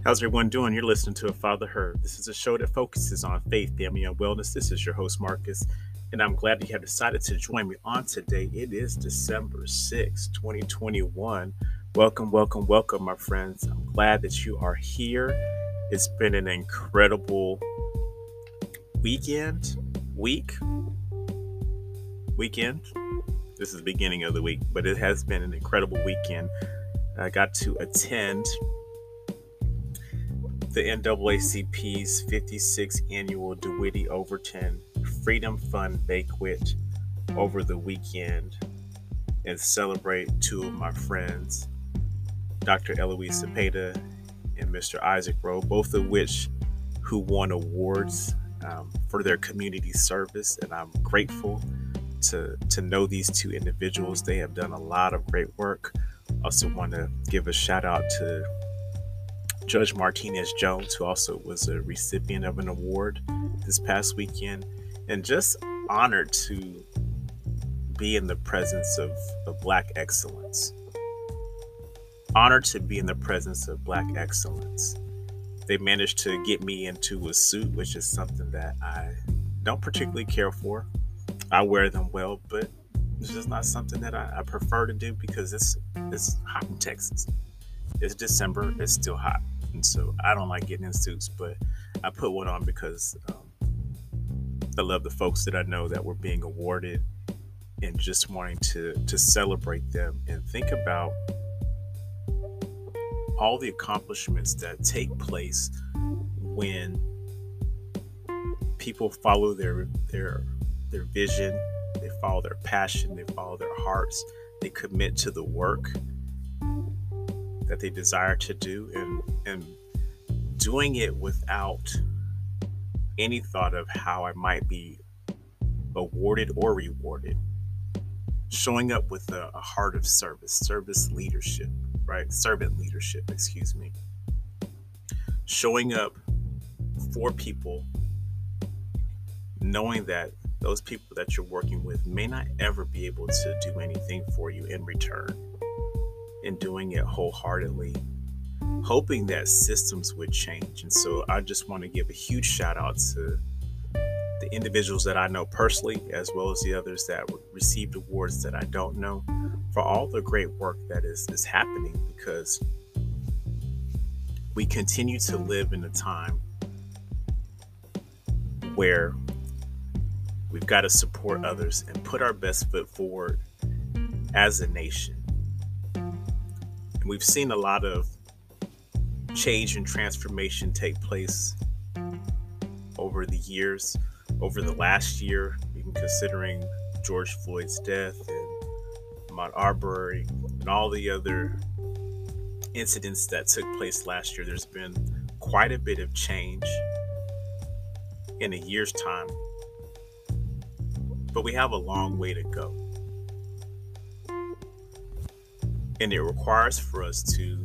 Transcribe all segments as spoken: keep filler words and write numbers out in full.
How's everyone doing? You're listening to A Father Heard. This is a show that focuses on faith, family, and wellness. This is your host, Marcus, and I'm glad you have decided to join me on today. It is December sixth, twenty twenty-one. Welcome, welcome, welcome, my friends. I'm glad that you are here. It's been an incredible weekend, week, weekend. This is the beginning of the week, but it has been an incredible weekend. I got to attend the N double A C P's fifty-sixth Annual DeWitt Overton Freedom Fund Banquet over the weekend and celebrate two of my friends, Doctor Eloise Cepeda and Mister Isaac Rowe, both of which who won awards um, for their community service. And I'm grateful to, to know these two individuals. They have done a lot of great work. Also want to give a shout out to Judge Martinez Jones, who also was a recipient of an award this past weekend, and just honored to be in the presence of, of Black excellence. Honored to be in the presence of Black excellence. They managed to get me into a suit, which is something that I don't particularly care for. I wear them well, but it's just not something that I, I prefer to do because it's it's hot in Texas. It's December, it's still hot. And so I don't like getting in suits, but I put one on because um, I love the folks that I know that were being awarded and just wanting to, to celebrate them and think about all the accomplishments that take place when people follow their their their vision, they follow their passion, they follow their hearts, they commit to the work that they desire to do, and and doing it without any thought of how I might be awarded or rewarded. Showing up with a, a heart of service, service leadership, right? Servant leadership, excuse me. Showing up for people, knowing that those people that you're working with may not ever be able to do anything for you in return, and doing it wholeheartedly, hoping that systems would change. And so I just want to give a huge shout out to the individuals that I know personally, as well as the others that received awards that I don't know, for all the great work that is, is happening, because we continue to live in a time where we've got to support others and put our best foot forward as a nation. And we've seen a lot of change and transformation take place over the years, over the last year, even considering George Floyd's death and Ahmaud Arbery and all the other incidents that took place last year. There's been quite a bit of change in a year's time, but we have a long way to go. And it requires for us to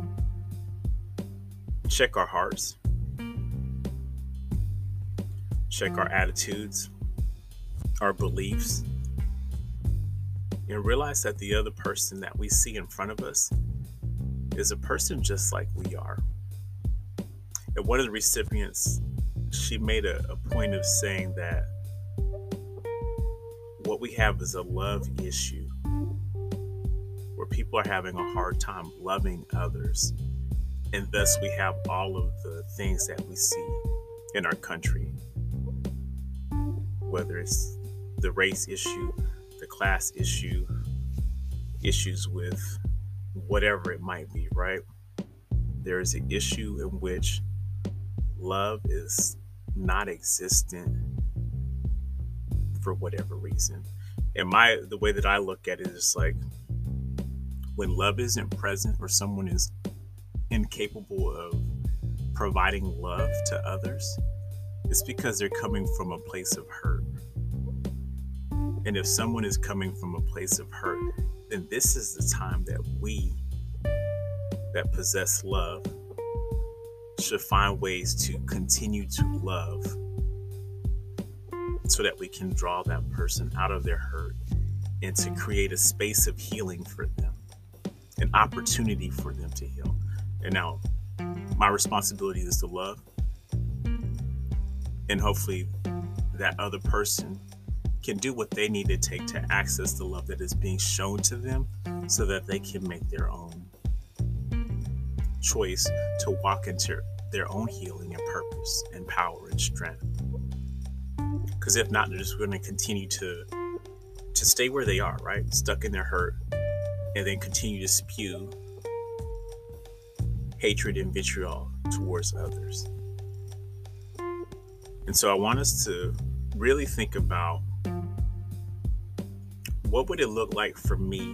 check our hearts, check our attitudes, our beliefs, and realize that the other person that we see in front of us is a person just like we are. And one of the recipients, she made a, a point of saying that what we have is a love issue, where people are having a hard time loving others. And thus we have all of the things that we see in our country, whether it's the race issue, the class issue, issues with whatever it might be, right? There is an issue in which love is not existent for whatever reason. And my the way that I look at it is like, when love isn't present, or someone is incapable of providing love to others, it's because they're coming from a place of hurt. And if someone is coming from a place of hurt, then this is the time that we that possess love should find ways to continue to love, so that we can draw that person out of their hurt and to create a space of healing for them, an opportunity for them to heal. And now, my responsibility is to love. And hopefully that other person can do what they need to take to access the love that is being shown to them so that they can make their own choice to walk into their own healing and purpose and power and strength. Because if not, they're just going to continue to to stay where they are, right? Stuck in their hurt, and then continue to spew hatred and vitriol towards others. And so I want us to really think about, what would it look like for me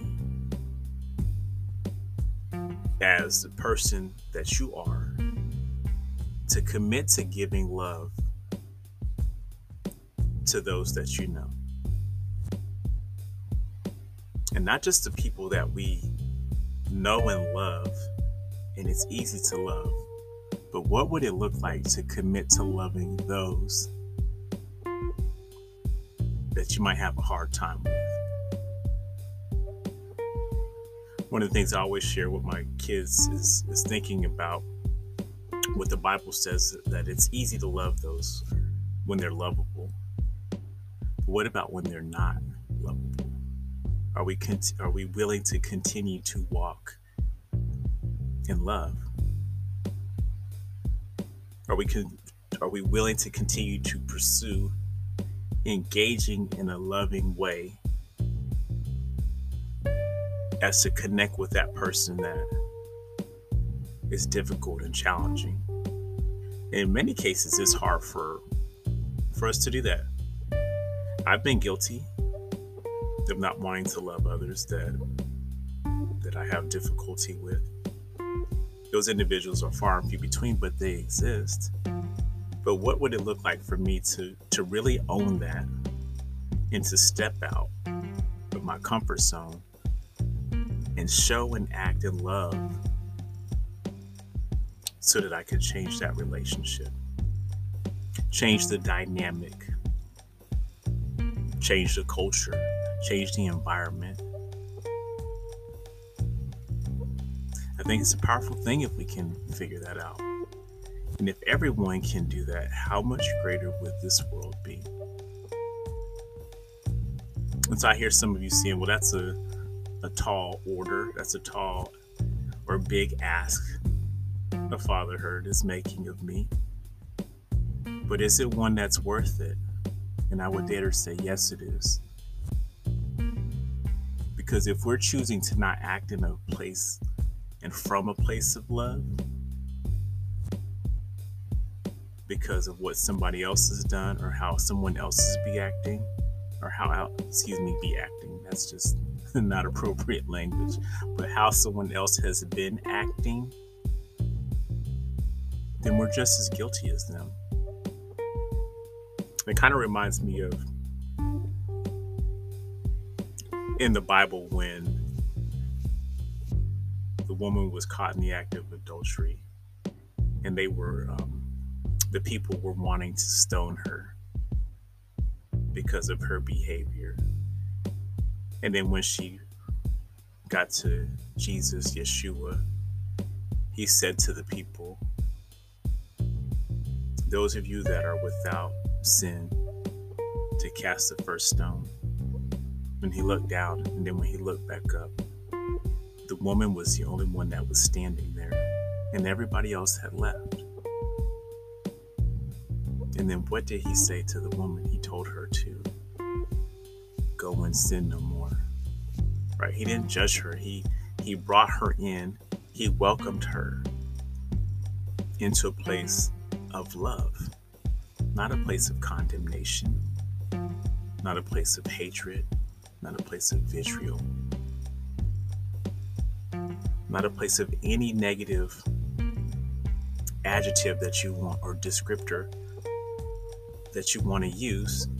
as the person that you are to commit to giving love to those that you know? And not just the people that we know and love, and it's easy to love, but what would it look like to commit to loving those that you might have a hard time with? One of the things I always share with my kids is, is thinking about what the Bible says, that it's easy to love those when they're lovable. But what about when they're not lovable? Are we cont- are we willing to continue to walk in love? Are we con- are we willing to continue to pursue engaging in a loving way as to connect with that person that is difficult and challenging? In many cases, it's hard for for us to do that. I've been guilty of not wanting to love others that that I have difficulty with. Those individuals are far and few between, but they exist. But what would it look like for me to to really own that and to step out of my comfort zone and show and act in love so that I could change that relationship, change the dynamic, change the culture, change the environment? I think it's a powerful thing if we can figure that out. And if everyone can do that, how much greater would this world be? And so I hear some of you saying, well, that's a, a tall order. That's a tall or big ask a fatherhood is making of me. But is it one that's worth it? And I would dare to say, yes, it is. Because if we're choosing to not act in a place and from a place of love because of what somebody else has done or how someone else is be acting, or how, excuse me, be acting, that's just not appropriate language, but how someone else has been acting, then we're just as guilty as them. It kind of reminds me of in the Bible when the woman was caught in the act of adultery, and they were, um, the people were wanting to stone her because of her behavior. And then when she got to Jesus, Yeshua, he said to the people, those of you that are without sin, to cast the first stone. When he looked down, and then when he looked back up, the woman was the only one that was standing there, and everybody else had left. And then what did he say to the woman? He told her to go and sin no more. Right? He didn't judge her. He he brought her in. He welcomed her into a place of love, not a place of condemnation, not a place of hatred, not a place of vitriol, not a place of any negative adjective that you want or descriptor that you want to use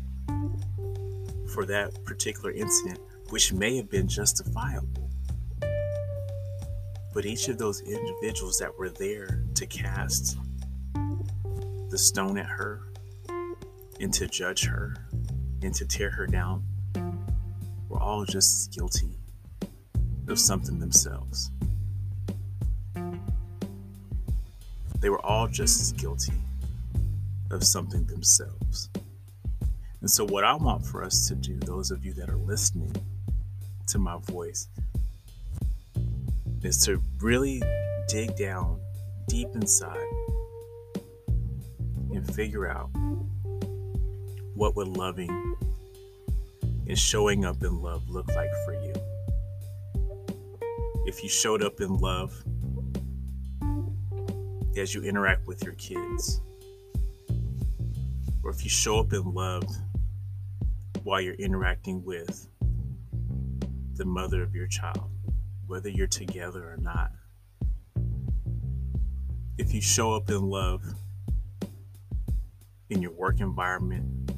for that particular incident, which may have been justifiable. But each of those individuals that were there to cast the stone at her and to judge her and to tear her down were all just as guilty of something themselves. They were all just as guilty of something themselves. And so what I want for us to do, those of you that are listening to my voice, is to really dig down deep inside and figure out what would loving and showing up in love look like for you. If you showed up in love as you interact with your kids, or if you show up in love while you're interacting with the mother of your child, whether you're together or not. If you show up in love in your work environment,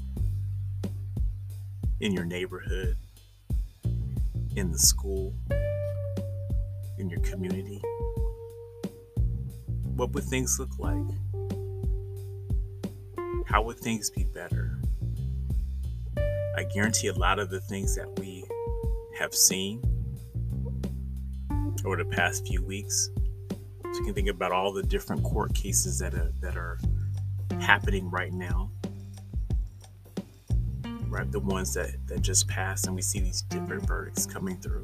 in your neighborhood, in the school, in your community, what would things look like? How would things be better? I guarantee a lot of the things that we have seen over the past few weeks. So you can think about all the different court cases that are that are happening right now. Right, the ones that, that just passed, and we see these different verdicts coming through.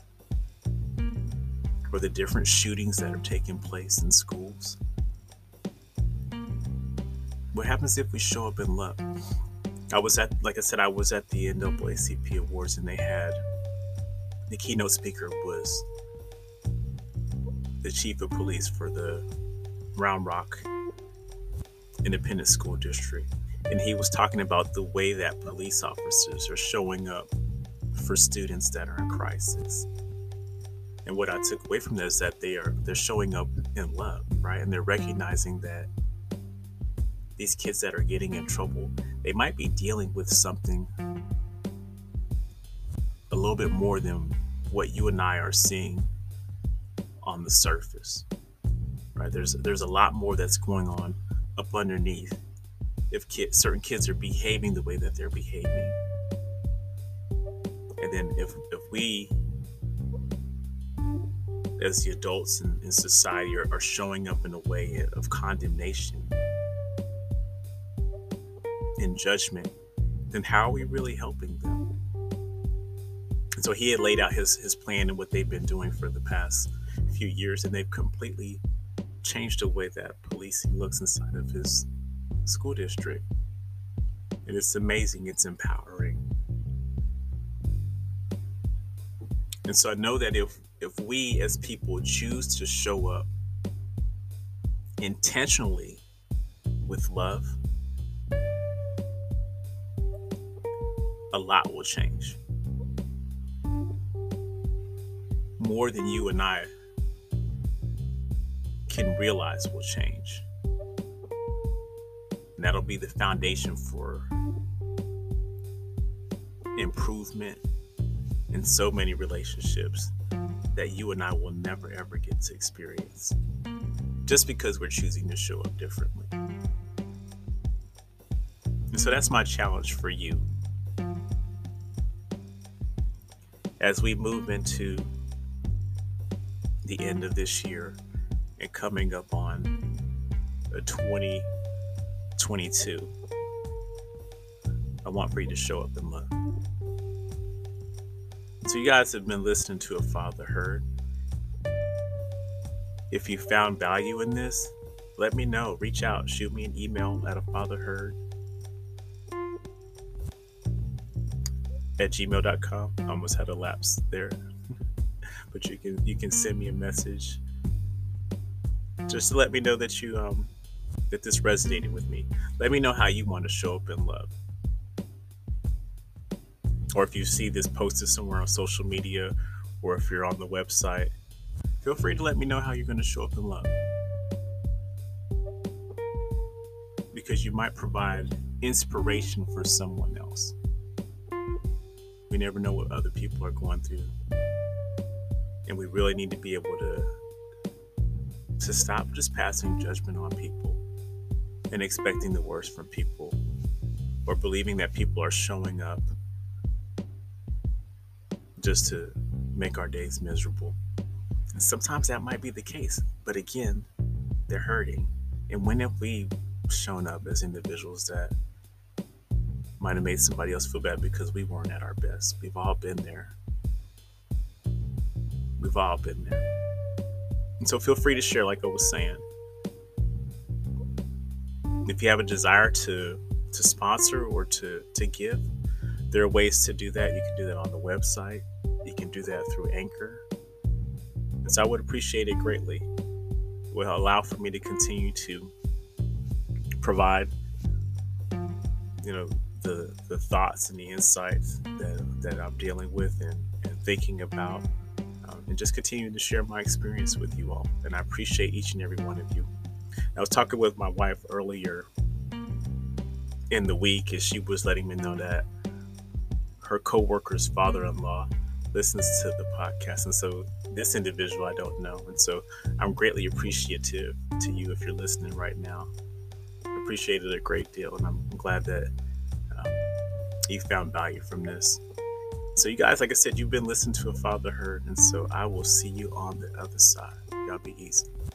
Or the different shootings that are taking place in schools. What happens if we show up in love? I was at, like I said, I was at the N double A C P Awards, and they had, the keynote speaker was the chief of police for the Round Rock Independent School District. And he was talking about the way that police officers are showing up for students that are in crisis. And what I took away from this is that they are, they're showing up in love, right? And they're recognizing that these kids that are getting in trouble, they might be dealing with something a little bit more than what you and I are seeing on the surface, right? There's there's a lot more that's going on up underneath if kids, certain kids are behaving the way that they're behaving. And then if, if we, as the adults in, in society, are, are showing up in a way of condemnation and judgment, then how are we really helping them? And so he had laid out his, his plan and what they've been doing for the past few years, and they've completely changed the way that policing looks inside of his school district. And it's amazing, it's empowering. And so I know that if if we as people choose to show up intentionally with love, a lot will change. More than you and I can realize will change. And that'll be the foundation for improvement in so many relationships that you and I will never ever get to experience, just because we're choosing to show up differently. And so that's my challenge for you as we move into the end of this year and coming up on a twenty twenty-two. I want for you to show up in love. So you guys have been listening to A Father Heard. If you found value in this, let me know. Reach out. Shoot me an email at a father heard at gmail dot com. I almost had a lapse there. But you can you can send me a message just to let me know that you um that this resonated with me. Let me know how you want to show up in love. Or if you see this posted somewhere on social media, or if you're on the website, feel free to let me know how you're going to show up in love. Because you might provide inspiration for someone else. We never know what other people are going through. And we really need to be able to, to stop just passing judgment on people and expecting the worst from people, or believing that people are showing up just to make our days miserable. And sometimes that might be the case. But again, they're hurting. And when have we shown up as individuals that might have made somebody else feel bad because we weren't at our best? We've all been there. We've all been there. And so feel free to share, like I was saying. If you have a desire to to sponsor or to, to give, there are ways to do that. You can do that on the website. You can do that through Anchor. And so I would appreciate it greatly. It will allow for me to continue to provide, you know, the the thoughts and the insights that, that I'm dealing with and, and thinking about, um, and just continuing to share my experience with you all. And I appreciate each and every one of you. I was talking with my wife earlier in the week, and she was letting me know that her co-worker's father-in-law listens to the podcast. And so this individual I don't know. And so I'm greatly appreciative to you if you're listening right now. I appreciate it a great deal. And I'm glad that um, you found value from this. So you guys, like I said, you've been listening to A Father Heard. And so I will see you on the other side. Y'all be easy.